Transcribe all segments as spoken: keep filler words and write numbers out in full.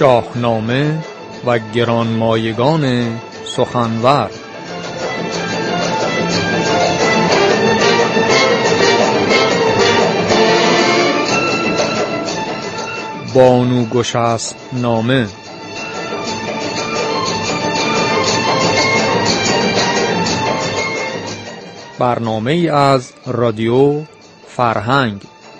شاهنامه و گرانمایگان سخنور. بانو گشسپ نامه. برنامه ای از رادیو فرهنگ.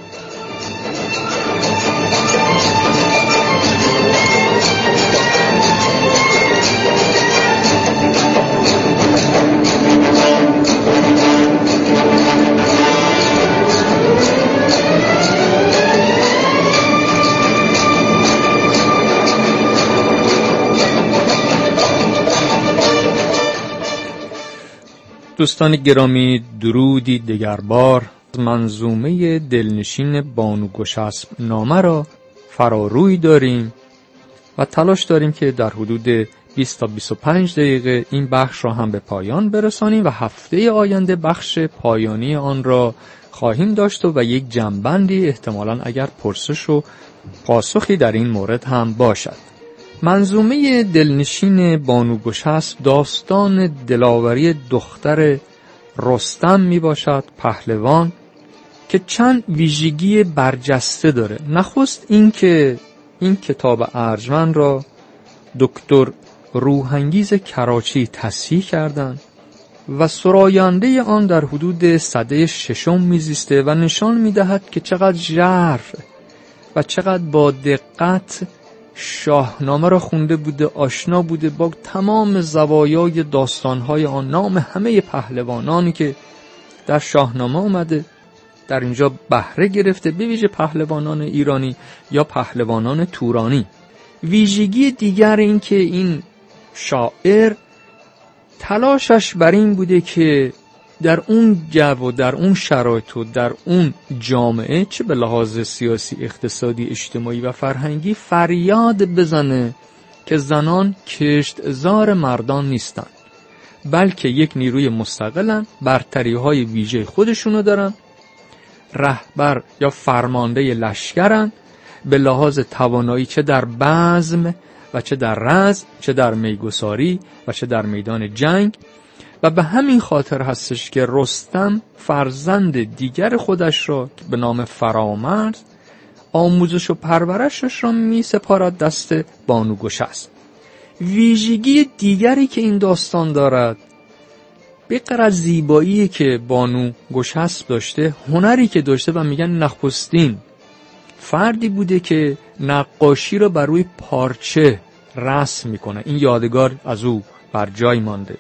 دوستان گرامی، درودی دگربار. منظومه دلنشین بانو گشسپ نامه را فراروی داریم و تلاش داریم که در حدود بیست تا بیست و پنج دقیقه این بخش را هم به پایان برسانیم و هفته آینده بخش پایانی آن را خواهیم داشت و یک جنبندی احتمالاً اگر پرسش و پاسخی در این مورد هم باشد. منظومه دلنشین بانو گشسپ داستان دلاوری دختر رستم می باشد، پهلوان، که چند ویژگی برجسته داره. نخست این که این کتاب ارجمند را دکتر روحانگیز کراچی تصحیح کردند و سراینده آن در حدود سده ششم میزیسته و نشان میدهد که چقدر ژرف و چقدر با دقت شاهنامه را خونده بوده، آشنا بوده با تمام زوایای داستانهای آن، نام همه پهلوانانی که در شاهنامه اومده در اینجا بهره گرفته، به ویژه پهلوانان ایرانی یا پهلوانان تورانی. ویژگی دیگر این که این شاعر تلاشش بر این بوده که در اون جو و در اون شرایط و در اون جامعه، چه به لحاظ سیاسی، اقتصادی، اجتماعی و فرهنگی، فریاد بزنه که زنان کشتزار مردان نیستن، بلکه یک نیروی مستقلن، برتری های ویژه خودشونو دارن، رهبر یا فرمانده لشکرن، به لحاظ توانایی چه در بزم و چه در رزم، چه در میگساری و چه در میدان جنگ. و به همین خاطر هستش که رستم فرزند دیگر خودش را به نام فرامرز آموزش و پرورشش را می سپارد دست بانو گشسپ. ویژگی دیگری که این داستان دارد، به غیر از زیبایی که بانو گشسپ داشته، هنری که داشته و میگن نخستین فردی بوده که نقاشی را بر روی پارچه رسم میکنه. این یادگار از او بر جای مانده.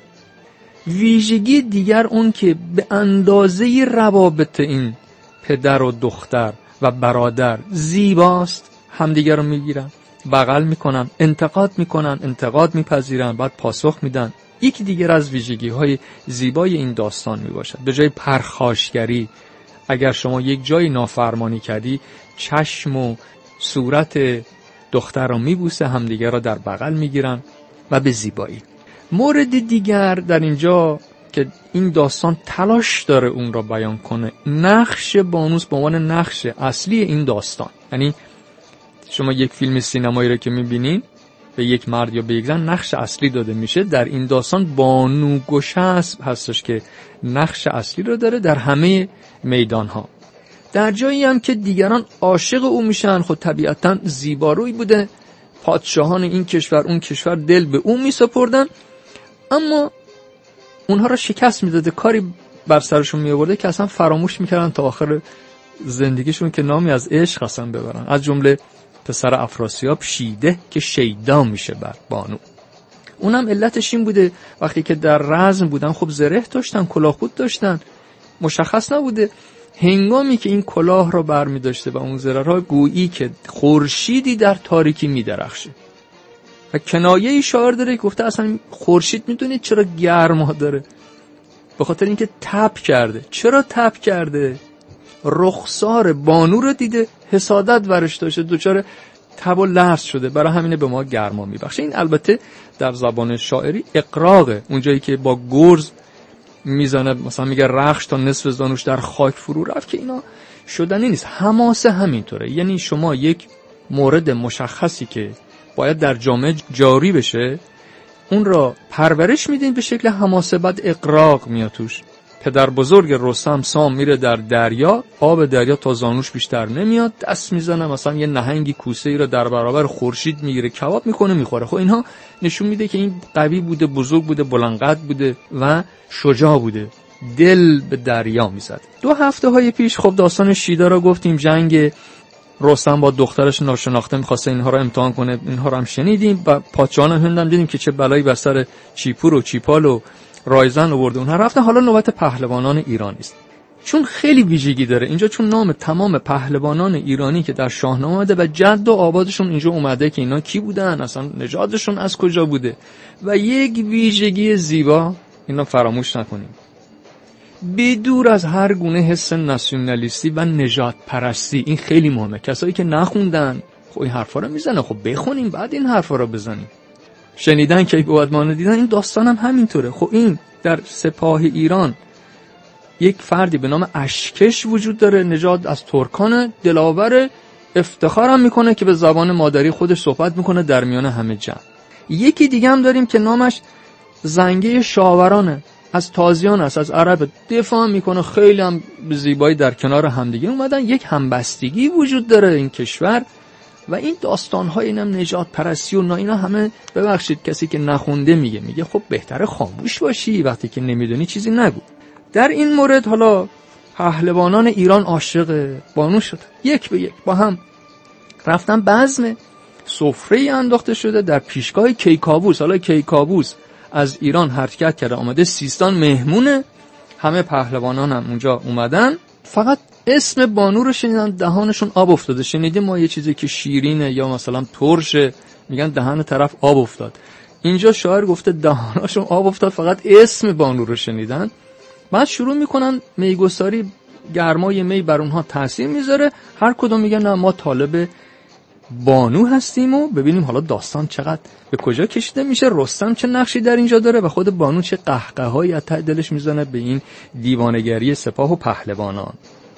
ویژگی دیگر اون که به اندازه روابط این پدر و دختر و برادر زیباست، همدیگر رو میگیرن، بغل میکنن، انتقاد میکنن، انتقاد میپذیرن، بعد پاسخ میدن. یکی دیگر از ویژگی های زیبای این داستان میباشد. به جای پرخاشگری، اگر شما یک جای نافرمانی کردی، چشم و صورت دختر رو میبوسه، همدیگر رو در بغل میگیرن و به زیبایی. مورد دیگر در اینجا که این داستان تلاش داره اون را بیان کنه، نقش بانوس به عنوان نقش اصلی این داستان. یعنی شما یک فیلم سینمایی رو که میبینین به یک مرد یا به یک زن نقش اصلی داده میشه، در این داستان بانو گشسپ هستش که نقش اصلی رو داره در همه میدانها. در جایی هم که دیگران عاشق او میشن، خود طبیعتاً زیباروی بوده، پادشاهان این کشور اون کشور دل به او میسپردن، اما اونها را شکست میداده، کاری بر سرشون میآورده که اصلا فراموش میکردن تا آخر زندگیشون که نامی از عشق اصلا ببرن. از جمله پسر افراسیاب شیده که شیدا میشه بر بانو. اونم علتش این بوده وقتی که در رزم بودن، خب زره داشتن، کلاه خود داشتن، مشخص نبوده. هنگامی که این کلاه را برمی داشته و اون زره را، گویی که خورشیدی در تاریکی می درخشه. و کنایه شاعر داره گفته اصلا خورشید میدونید چرا گرما داره؟ به خاطر اینکه تب کرده. چرا تب کرده؟ رخسار بانو رو دیده، حسادت ورش داشته، دچار تب و لرز شده، برای همینه به ما گرما میبخشه. این البته در زبان شاعری اقراقه، اونجایی که با گرز میزنه، مثلا میگه رخش تا نصف زانوش در خاک فرو رفت، که اینا شدنی نیست. حماسه همینطوره. یعنی شما یک مورد مشخصی که باید در جامعه جاری بشه، اون را پرورش میدین به شکل حماسه، بعد اغراق میاد توش. پدر بزرگ رستم سام میره در دریا، آب دریا تا زانوش بیشتر نمیاد، دست میزنه مثلا یه نهنگی کوسه ای رو در برابر خورشید میگیره، کباب میکنه میخوره. خب اینها نشون میده که این قوی بوده، بزرگ بوده، بلند قد بوده و شجاع بوده، دل به دریا میزد. دو هفته های پیش خب داستان شیدا را گفتیم، جنگ رستم با دخترش ناشناخته میخواسته اینها رو امتحان کنه، اینها رو هم شنیدیم و پادشاهان هند هم دیدیم که چه بلایی بر سر چیپور و چیپال و رایزن آورده، اونها رفتن. حالا نوبت پهلوانان ایرانی است، چون خیلی ویژگی داره اینجا، چون نام تمام پهلوانان ایرانی که در شاهنامه اومده و جد و آبادشون اینجا اومده که اینا کی بودن، اصلا نژادشون از کجا بوده و یک ویژگی زیبا اینا فراموش نکنیم، بدور از هر گونه حس ناسیونالیستی و نژاد پرستی. این خیلی مهمه. کسایی که نخوندن خب این حرفا رو میزنه، خب بخونیم بعد این حرفا رو بزنیم. شنیدن که بود ما دیدن، این داستان هم همینطوره. خب این در سپاه ایران یک فردی به نام اشکش وجود داره، نژاد از ترکان، دلاور، افتخارم میکنه که به زبان مادری خودش صحبت میکنه در میان همه جمع. یکی دیگه هم داریم که نامش زنگه شاورانه، از تازیان است، از عرب، دفاع میکنه، خیلی هم زیبایی در کنار همدیگه اومدن. یک همبستگی وجود داره این کشور و این داستان‌های اینم نجات پرستی و نه، اینا همه ببخشید کسی که نخونده میگه میگه خب بهتره خاموش باشی، وقتی که نمیدونی چیزی نگو. در این مورد حالا پهلوانان ایران عاشق بانو شد، یک به یک با هم رفتن بزم سفره انداخته شده در پیشگاه کیکاووس. حالا کیکاووس از ایران حرکت کرده آمده سیستان مهمونه، همه پهلوانان هم اونجا اومدن، فقط اسم بانو رو شنیدن دهانشون آب افتاده. شنیدیم ما یه چیزی که شیرینه یا مثلا ترشه میگن دهان طرف آب افتاد، اینجا شاعر گفته دهانشون آب افتاد، فقط اسم بانو رو شنیدن. بعد شروع میکنن میگساری، گرمای می بر اونها تاثیر میذاره، هر کدوم میگن نه ما طالب بانو هستیم. و ببینیم حالا داستان چقدر به کجا کشیده میشه، رستم چه نقشی در اینجا داره و خود بانو چه قهقه‌هایی از ته دلش میزنه به این دیوانگری سپاه و پهلوانان.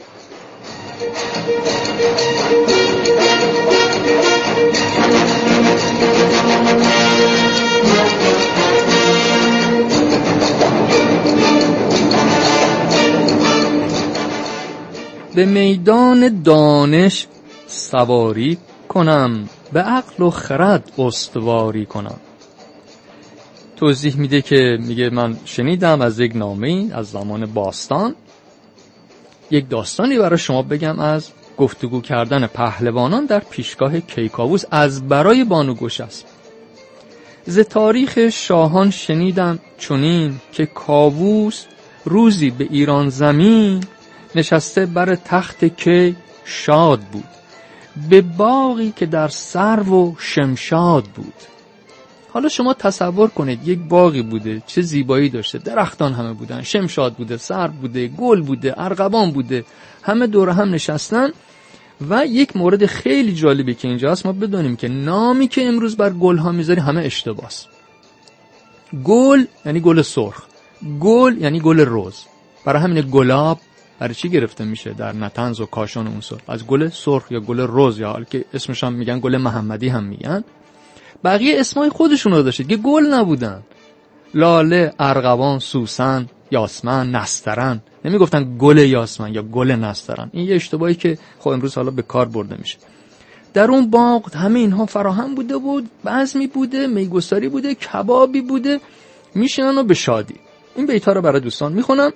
به میدان دانش سواری کنم، به عقل و خرد استواری کنم. توضیح میده که میگه من شنیدم از یک نامه‌ای از زمان باستان یک داستانی برای شما بگم از گفتگو کردن پهلوانان در پیشگاه کیکاووس از برای بانو گشسب. ز تاریخ شاهان شنیدم چنین، که کاووس روزی به ایران زمین نشسته بر تخت کی شاد بود، به باغی که در سرو و شمشاد بود. حالا شما تصور کنید یک باغی بوده، چه زیبایی داشته، درختان همه بودن، شمشاد بوده، سرو بوده، گل بوده، ارغوان بوده، همه دور هم نشستن. و یک مورد خیلی جالبی که اینجا هست، ما بدونیم که نامی که امروز بر گل ها میذاری همه اشتباس. گل یعنی گل سرخ، گل یعنی گل رز، برای همین گلاب برای چی گرفته میشه در نطنز و کاشان اون سر؟ از گل سرخ یا گل رز، یا حال که اسمش هم میگن گل محمدی هم میگن. بقیه اسمای خودشون رو داشتید که گل نبودن، لاله، ارغوان، سوسن، یاسمن، نسترن. نمیگفتن گل یاسمن یا گل نسترن. این یه اشتباهی که خب امروز حالا به کار برده میشه. در اون باغ همه اینها فراهم بوده بود، بزمی بوده، میگساری بوده، کبابی بوده، میشنن و به شادی. این بیت‌ها رو برای دوستان میخونم.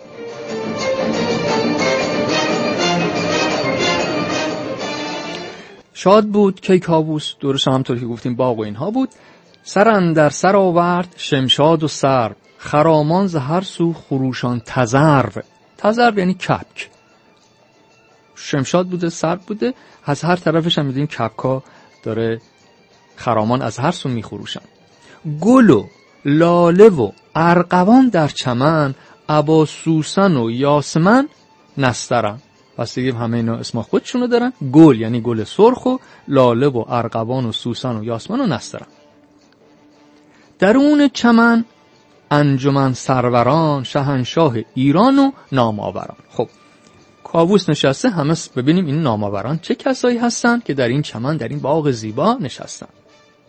شاد بود کیکاووس، درست همونطور که گفتیم باغ و اینها بود. سر اندر سر آورد شمشاد و سرو، خرامان ز هر سو خروشان تذرو. تذرو یعنی کپک. شمشاد بوده، سرو بوده، از هر طرفش هم می‌بینیم کپکا داره خرامان از هر سو میخروشن. گل و لاله و ارغوان در چمن، ابا سوسن و یاسمن نسترن. پس دیگه همه اینا اسم خودشونو دارن. گل یعنی گل سرخ و لاله و ارغوان و سوسن و یاسمن و نسترن. درون چمن انجمن سروران، شاهنشاه ایران و نامآوران. خب کاووس نشسته، همه ببینیم این نامآوران چه کسایی هستن که در این چمن، در این باغ زیبا نشستن.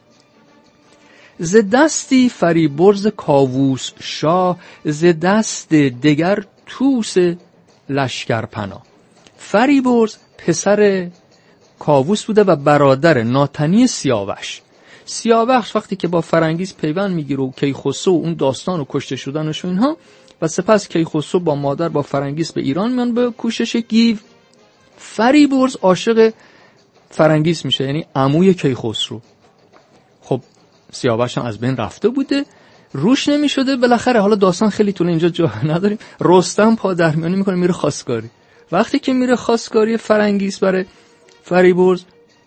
ز دستی فریبرز کاووس شاه، ز دست دگر توس لشکرپناه. فریبرز پسر کاووس بوده و برادر ناتنی سیاوش. سیاوش وقتی که با فرنگیس پیوند میگیره و کیخسرو اون داستان و کشته شدنش و اینها، و سپس کیخسرو با مادر با فرنگیس به ایران میان به کوشش گیو، فریبرز عاشق فرنگیس میشه، یعنی عموی کیخسرو. خب سیاوش هم از بین رفته بوده، روش نمیشده. بالاخره حالا داستان خیلی طوله، اینجا جا نداریم. رستم پا درمیانی میکنه میره خواستگاری. وقتی که میره خواستگاری فرنگیس برای فریبرز،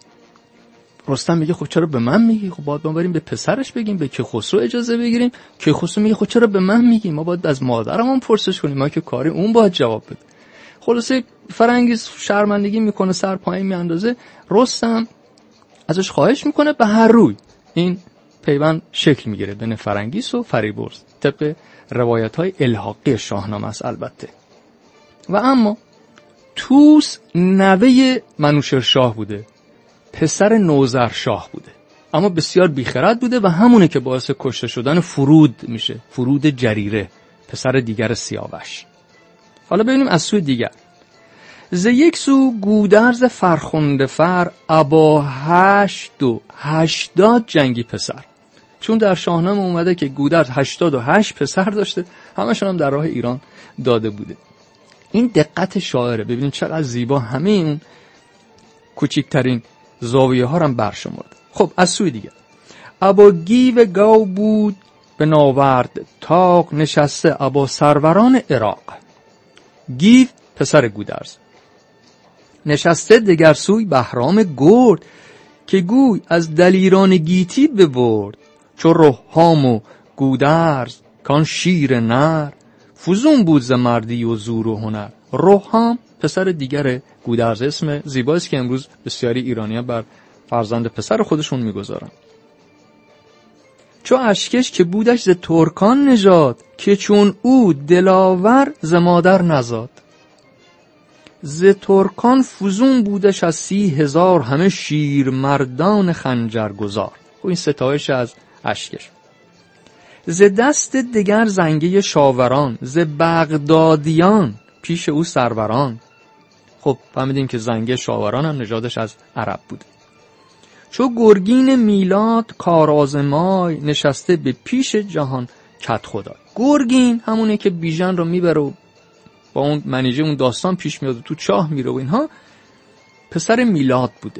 رستم میگه خب چرا به من میگی؟ خب باید ما بریم به پسرش بگیم، به کیخسرو اجازه بگیریم. کیخسرو میگه خب چرا به من میگی؟ ما باید از مادرمون پرسش کنیم، ما که کاری اون باید جواب بده. خلاصه فرنگیس شرمندگی میکنه، سر پایین میاندازه. رستم ازش خواهش میکنه، به هر روی این پیوند شکل میگیره بین فرنگیس و فریبرز طبق روایت‌های الحاقی شاهنامه است البته. و اما توس نوه منوچهر بوده، پسر نوذر شاه بوده، اما بسیار بیخرد بوده و همونه که باعث کشته شدن فرود میشه، فرود جریره، پسر دیگر سیاوش. حالا ببینیم از سوی دیگر. ز یک سو گودرز فرخنده فر، ابا هشت و هشتاد جنگی پسر. چون در شاهنامه اومده که گودرز هشتاد و هشت پسر داشته، همشون هم در راه ایران داده بوده. این دقت شاعره، ببینید چقدر زیبا همه اون کوچکترین زاویه ها رو هم برشمرده. خب از سوی دیگر، ابا گیو گاو بود به ناورد تاق، نشسته ابا سروران عراق. گیو پسر گودرز، نشسته دگر سوی بهرام گرد، که گوی از دلیران گیتی ببرد. چو رهام و گودرز کان شیر نر، فزون بود ز مردی و زور و هنر. رهام پسر دیگر گودرز، اسم زیباییست که امروز بسیاری ایرانیان بر فرزند پسر خودشون میگذارن. چو اشکش که بودش ز ترکان نژاد، که چون او دلاور ز مادر نزاد. ز ترکان فزون بودش از سی هزار، همه شیر مردان خنجر گذار. خب این ستایش از اشکش. ز دست دگر زنگه شاوران، ز بغدادیان پیش او سروران. خب فهمیدیم که زنگه شاوران هم نژادش از عرب بود. چو گرگین میلاد کارآزمای، نشسته به پیش جهان کدخدای. گرگین همونه که بیژن رو میبره و با اون منیژه اون داستان پیش میاد و تو چاه میره و اینها، پسر میلاد بوده.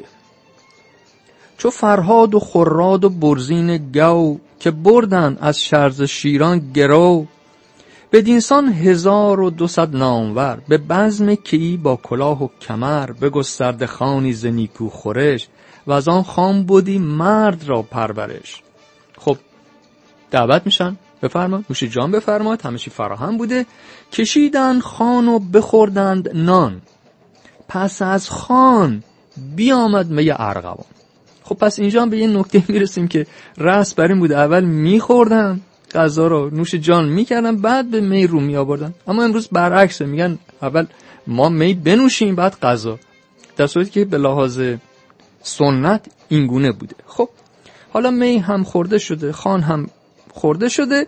چو فرهاد و خراد و برزین گو، که بردن از شرز شیران گرو. بدینسان هزار و دوصد نامور، به بزم کیی با کلاه و کمر. بگسترده خوانی ز نیکو خورش، و از آن خان بودی مرد را پرورش. خب دعوت میشن بفرمایید نوش جان بفرمایید، همه چی فراهم بوده. کشیدند خوان و بخوردند نان، پس از خوان بیامد می ارغوان. خب پس اینجا هم به یه نکته میرسیم که رسم بر این بوده اول میخوردن غذا رو، نوش جان میکردن، بعد به می رو میآوردن. اما امروز برعکسه، میگن اول ما می بنوشیم بعد غذا، در صورتی که به لحاظ سنت اینگونه بوده. خب حالا می هم خورده شده، خوان هم خورده شده،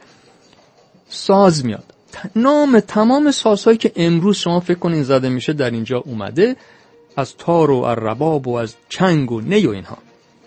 ساز میاد. نام تمام سازهایی که امروز شما فکر کنین زده میشه در اینجا اومده، از تار و رباب و از چنگ و نی و اینها.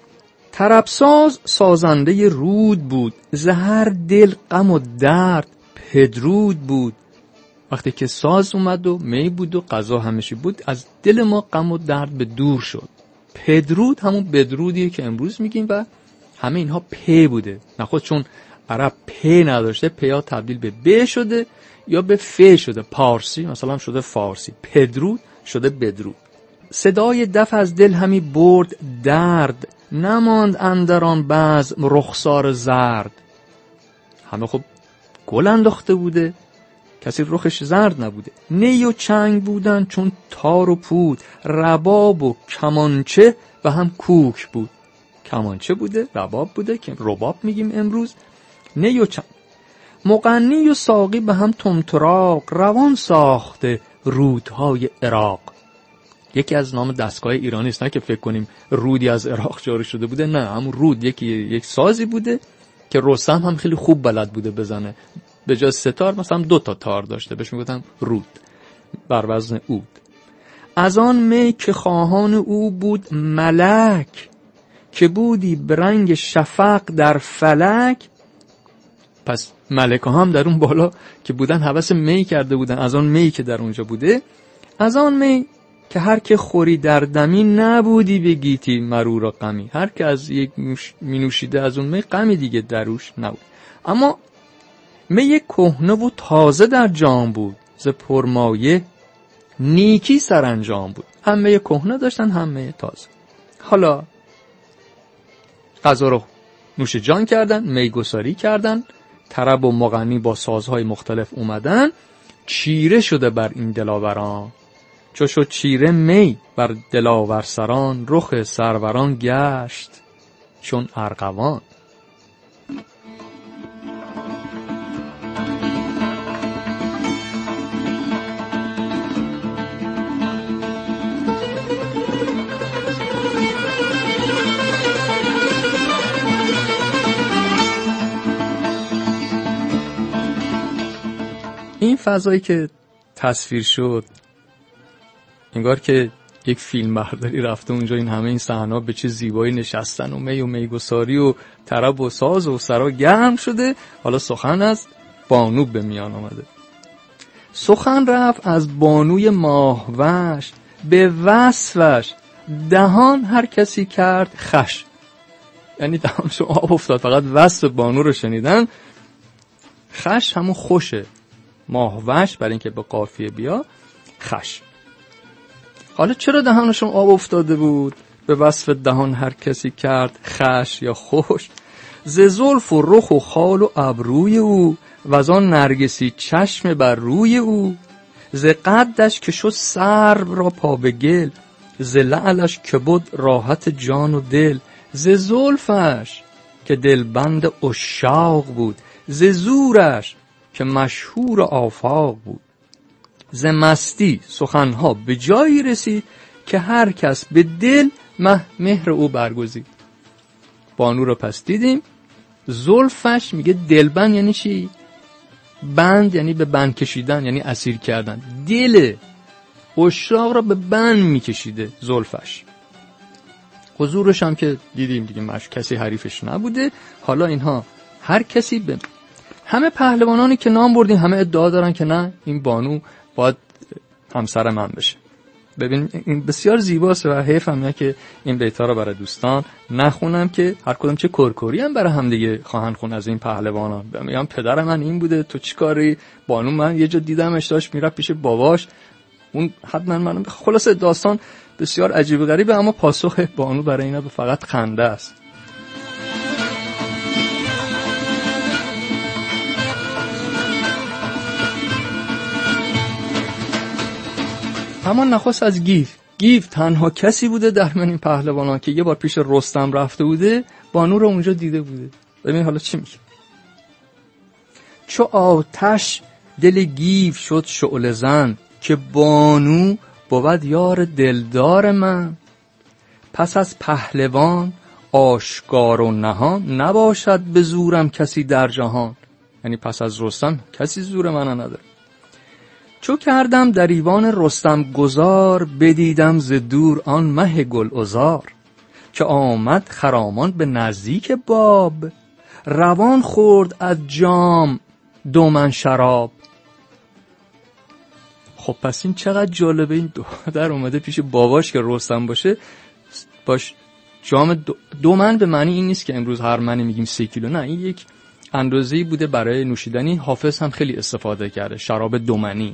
طربساز سازنده رود بود، ز هر دل غم و درد پدرود بود. وقتی که ساز اومد و می بود و غذا همشی بود، از دل ما غم و درد به دور شد. پدرود همون بدرودیه که امروز میگیم و همه اینها پ بوده. نخود چون عرب پ نداشته، پیا تبدیل به ب شده یا به ف شده. پارسی مثلا شده فارسی، پدرود شده بدرود. صدای دف از دل همی برد درد، نماند اندران بزم رخسار زرد. همه خب گل انداخته بوده، کسی رخش زرد نبوده. نی و چنگ بودن چون تار و پود، رباب و کمانچه و هم کوک بود. کمانچه بوده، رباب بوده که رباب میگیم امروز. نی و چنگ، مغنی و ساقی به هم تمتراق، روان ساخته رودهای عراق. یکی از نام دستگاه ایرانی است، نه که فکر کنیم رودی از عراق جاری شده بوده، نه، همون رود یکی یک سازی بوده که رستم هم خیلی خوب بلد بوده بزنه، به جای سه تار مثلا دو تا تار داشته، بهش میگفتن رود بر وزن عود. از آن می که خواهان او بود ملک، که بودی برنگ شفق در فلک. پس ملکه هم در اون بالا که بودن هوس می کرده بودن از آن می که در اونجا بوده. از آن می که هر که خوری در دمی، نبودی به گیتی مرور و غمی. هر که از یک می نوشیده از اون می، غمی دیگه دروش نبود. اما می کهنه و تازه در جام بود، ز پرمایه نیکی سرانجام بود. هم می کهنه داشتن هم می تازه. حالا غذا رو نوش جان کردن، میگساری کردن، طرب و مغنی با سازهای مختلف اومدن. چیره شده بر این دلاوران، چو شد چیره می بر دلاور سران. رخ سروران گشت چون ارغوان. این فضایی که تصویر شد انگار که یک فیلم برداری رفته اونجا، این همه این صحنه‌ها به چه زیبایی نشستن و می و میگساری و طرب و ساز و سرا گرم شده. حالا سخن از بانو به میان آمده. سخن رفت از بانوی ماهوش، به وصفش دهان هر کسی کرد خش. یعنی دهانشو آب افتاد، فقط وصف بانو رو شنیدن. خش همون خوشه، ماهوش برای اینکه به قافیه بیا خش. حالا چرا دهانشون آب افتاده بود؟ به وصف دهان هر کسی کرد خش یا خوش. ز زلف و رخ و خال و ابروی او، وزان نرگسی چشم بر روی او. ز قدش که شد سرو را پا به گل، ز لعلش که بود راحت جان و دل. ز زلفش که دلبند عشاق بود، ز زورش که مشهور آفاق بود. ز مستی سخنها به جایی رسید، که هر کس به دل مه مهر او برگزید. بانو رو پس دیدیم. زلفش میگه دلبند یعنی چی؟ بند یعنی به بند کشیدن، یعنی اسیر کردن. دل عشاق را به بند میکشیده زلفش. حضورش هم که دیدیم دیگه، مش کسی حریفش نبوده. حالا اینها هر کسی به همه پهلوانانی که نام بردیم همه ادعا دارن که نه این بانو باید همسر من بشه. ببین این بسیار زیباست و حیفم که این بیتا رو برای دوستان نخونم که هر کدوم چه کرکری هم برای هم دیگه خواهند خون از این پهلوانان. میگم پدر من این بوده، تو چی کاری؟ بانو من یه جا دیدمش داشت میره پیش باباش، اون حتما من. خلاصه داستان بسیار عجیب و غریبه، اما پاسخ بانو برای اینا به فقط خنده است. اما نخواست از گیف گیف تنها کسی بوده در من این پهلوانان که یه بار پیش رستم رفته بوده، بانو رو اونجا دیده بوده. ببین حالا چی میگه. چو آتش دل گیف شد شعله زن، که بانو بود یار دلدار من. پس از پهلوان آشکار و نهان، نباشد به زورم کسی در جهان. یعنی پس از رستم کسی زور منو نداره. چو کردم در ایوان رستم گذار، بدیدم ز دور آن مه گل عذار. که آمد خرامان به نزدیک باب، روان خورد از جام دو من شراب. خب پس این چقدر جالبه، این دختر اومده پیش باباش که رستم باشه، باش جام دو, دو من به معنی این نیست که امروز هر منی میگیم سه کیلو، نه این یک اندازه‌ای بوده برای نوشیدنی. حافظ هم خیلی استفاده کرده، شراب دومنی.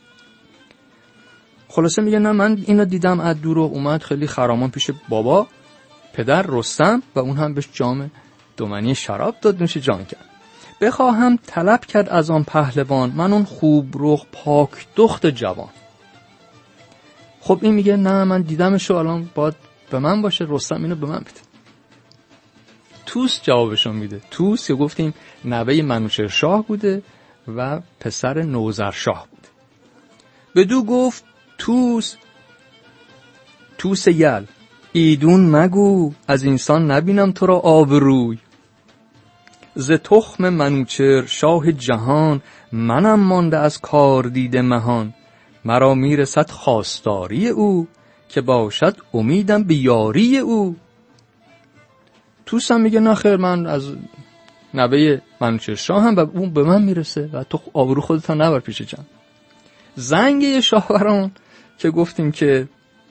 خلاصه میگه نه من اینو دیدم از دور و اومد خیلی خرامان پیش بابا پدر رستم و اون هم بهش جام دومنی شراب داد، نوش جان کرد. بخواهم طلب کرد از آن پهلوان، من اون خوب رخ پاک دخت جوان. خب این میگه نه من دیدمشو، الان باید به من باشه، رستم اینو به من بده. توس جوابشون میده. توس که گفتیم نوه منوچهر شاه بوده و پسر نوذر شاه بوده. بدو گفت توس توس یل ایدون مگو، از اینسان نبینم تو را آبروی. ز تخم منوچهر شاه جهان، منم مانده از کار دیده مهان. مرا میرسد خواستاری او، که باشد امیدم به یاری او. توس هم میگه نه خیر، من از نوه منوچهر شاه هم و اون به من میرسه و تو آبرو خودت هم نبر پیش جمع. زنگه شاوران که گفتیم که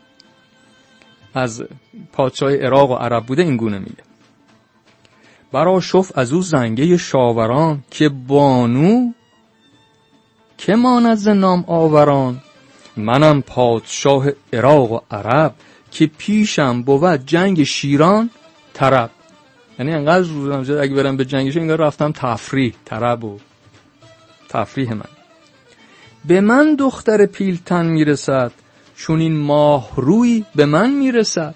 از پادشاه عراق و عرب بوده، این گونه میگه: برا شف از او زنگه شاوران، که بانو که ماند ز نام آوران. منم پادشاه عراق و عرب، که پیشم بود جنگ شیران طرب. یعنی انقدر روزم شد اگه برم به جنگش انگار رفتم تفریح، طرب و تفریح. من به من دختر پیلتن میرسد، چون این ماه روی به من میرسد.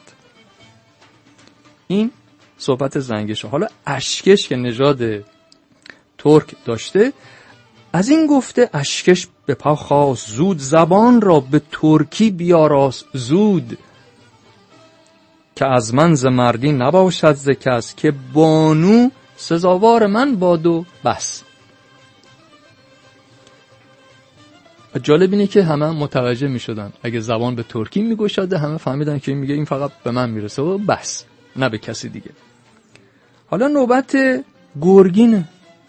این صحبت زنگش. حالا اشکش که نژاد ترک داشته، از این گفته اشکش به پا خواست زود، زبان را به ترکی بیاراست زود. که از من ز مردی نباشد ز کس، که بانو سزاوار من باد و بس. جالب اینه که همه متوجه می شدن اگه زبان به ترکی می گشاده، همه فهمیدن که میگه این فقط به من میرسه و بس، نه به کسی دیگه. حالا نوبت گرگینه.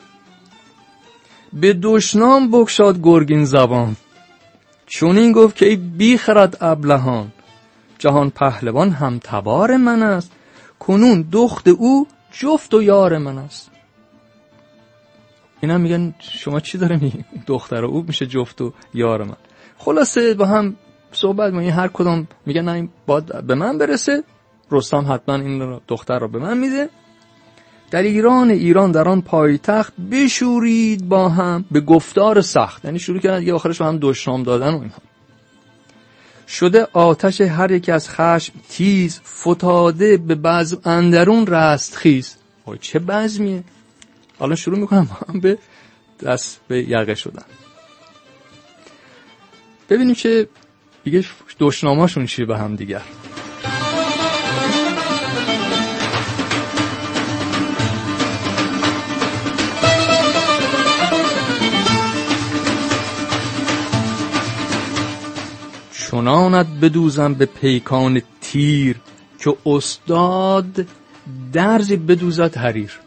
به دشنام بگشاد گرگین زبان، چون این گفت که ای بی خرد ابلهان. جهان پهلوان هم تبار من است، کنون دخت او جفت و یار من است. اینا میگن شما چی داره میگی؟ دختر او میشه جفت و یار من. خلاصه با هم صحبت می‌کنن، هر کدوم میگن نه این باید به من برسه، رستم حتما این دختر رو به من میده. در ایران ایران در آن پایتخت، بشورید با هم به گفتار سخت. یعنی شروع کردن دیگه آخرش با هم دشنام دادن و اینها. شده آتش هر یک از خشم تیز، فتاده به بزم اندرون رستخیز. وای چه بزمیه. حالا شروع میکنم با هم به دست به یقه شدن. ببینیم که دیگه دشناماشون چیه به هم دیگر. چنانت بدوزم به پیکان تیر، که استاد درزی بدوزد حریر.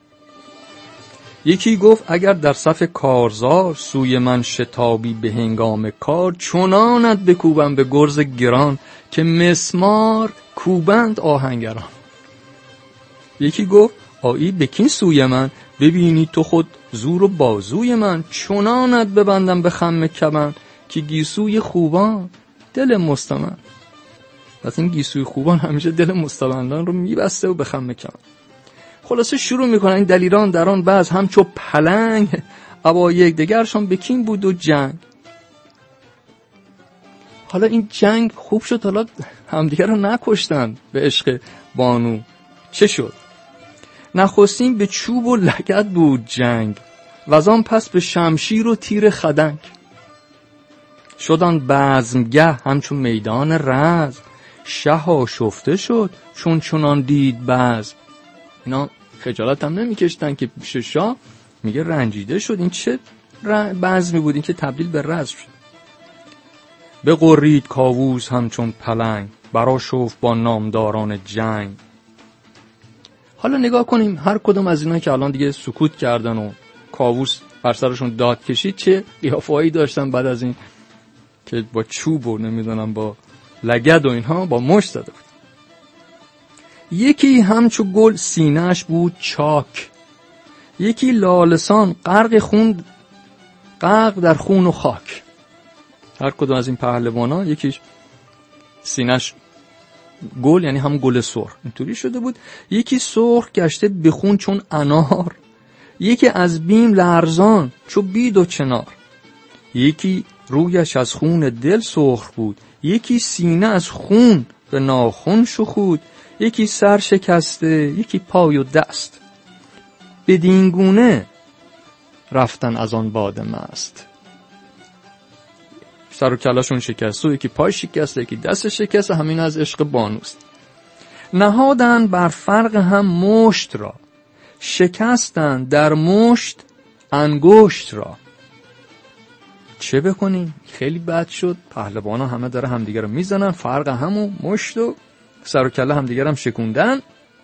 یکی گفت اگر در صف کارزار، سوی من شتابی به هنگام کار. چنانت بکوبم به گرز گران، که مسمار کوبند آهنگران. یکی گفت آیی بکین سوی من، ببینی تو خود زور و بازوی من. چنانت ببندم به خم کمن، که گیسوی خوبان دل مستمن. پس این گیسوی خوبان همیشه دل مستمندان رو میبسته و به خم کمن. خلاصه شروع میکنن این دلیران در آن بعض همچو پلنگ، ابا یک دگرشان بکین بود و جنگ. حالا این جنگ خوب شد، حالا همدیگر رو نکشتن به عشق بانو. چه شد؟ نخستین به چوب و لگد بود جنگ، و از آن پس به شمشیر و تیر خدنگ. شدن بزمگه همچون میدان رزم، شه آشفته شد چون چنان دید بزم. اینا خجالت هم نمی کشتن که پیش شاه میگه رنجیده شد. این چه بزمی بود؟ این که تبدیل به رزم شد. بغرید کاووس همچون پلنگ، برا شفت با نامداران جنگ. حالا نگاه کنیم هر کدوم از اینا که الان دیگه سکوت کردن و کاووس بر سرشون داد کشید، چه قیافه‌ای داشتن بعد از این که با چوب و نمیدونم با لگد و اینها با مشت زده بود. یکی همچو گل سینه‌اش بود چاک، یکی لالسان غرق خون، غرق در خون و خاک. هر کدوم از این پهلوانا یکیش سینه‌اش گل یعنی هم گل سرخ اینطوری شده بود، یکی سرخ گشته به خون چون انار، یکی از بیم لرزان چو بید و چنار. یکی رویش از خون دل سرخ بود، یکی سینه از خون به ناخن شخود، یکی سر شکسته یکی پای و دست. بدین گونه رفتن از آن باد مست. سر و کلاشون شکسته، یکی پای شکسته یکی دست شکسته، همین از عشق بانوست. نهادن بر فرق هم مشت را، شکستند در مشت انگشت را. چه بکنیم؟ خیلی بد شد. پهلوانا همه داره همدیگه رو میزنن، فرق همون مشت و سر و کله همدیگه هم شکوندن.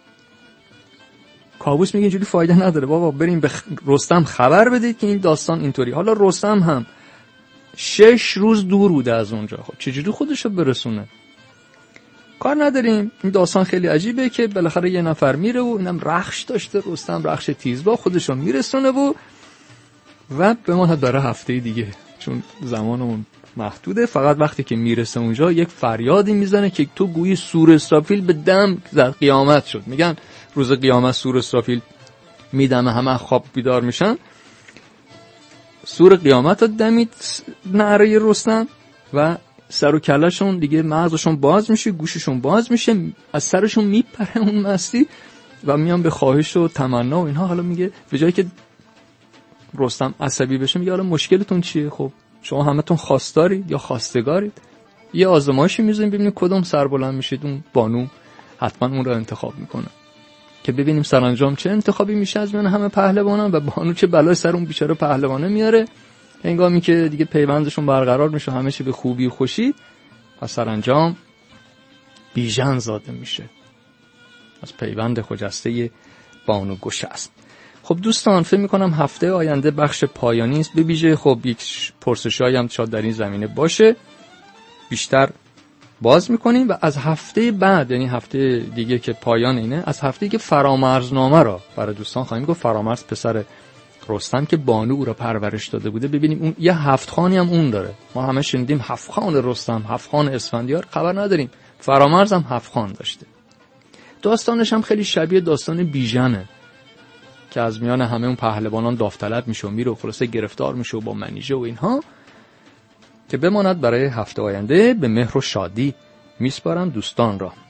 کاووس میگه اینجوری فایده نداره بابا، بریم به رستم خبر بدید که این داستان اینطوری. حالا رستم هم شش روز دور بوده از اونجا، خب چجوری خودشو برسونه؟ کار نداریم، این داستان خیلی عجیبه که بالاخره یه نفر میره و اینم رخش داشته، رستم رخش تیزبا، خودشو میرسونه و و بماند برای هفته دیگه، چون زمانمون محدوده. فقط وقتی که میرسه اونجا یک فریادی میزنه که تو گویی سور اسرافیل به دم زد، قیامت شد. میگن روز قیامت سور اسرافیل میدمه، همه خواب بیدار میشن. سور قیامت رو دمید نعره رستم و سر و کلهشون دیگه مغزشون باز میشه، گوششون باز میشه، از سرشون میپره اون مستی و میان به خواهش و تمنا و اینها. حالا میگه به جایی که رستم عصبی بشه میگه حالا مشکلتون چیه؟ خب شما همتون خواستارید یا خواستگارید، یه آزمایشی میذاریم ببینیم کدوم سربلند میشید. اون بانو حتما اون رو انتخاب میکنه که ببینیم سرانجام چه انتخابی میشه از میان همه پهلوانان و بانو چه بلای سر اون بیچاره پهلوانه میاره. هنگامی که دیگه پیوندشون برقرار میشه، همه چی به خوبی و خوشی، و سرانجام بیژن زاده میشه از پیوند خجسته بانو گشسپ. خب دوستان، فکر میکنم هفته آینده بخش پایانی است. به ویژه خب یک پرسشایی هم شاید در این زمینه باشه، بیشتر باز میکنیم و از هفته بعد، یعنی هفته دیگه که پایان اینه، از هفته که فرامرزنامه را برای دوستان خواهیم گفت. فرامرز پسر رستم که بانو او را پرورش داده بوده، ببینیم اون یه هفت خانی هم اون داره. ما همه شنیدیم هفت خان رستم، هفت خان اسفندیار، خبر نداریم فرامرز هم هفت خان داشته. داستانش هم خیلی شبیه داستان بیژنه که از میان همه اون پهلوانان داوطلب میشه و میره و خلاصه گرفتار میشه و با منیژه و اینها. که بماند برای هفته آینده. به مهر و شادی میسپارم دوستان را.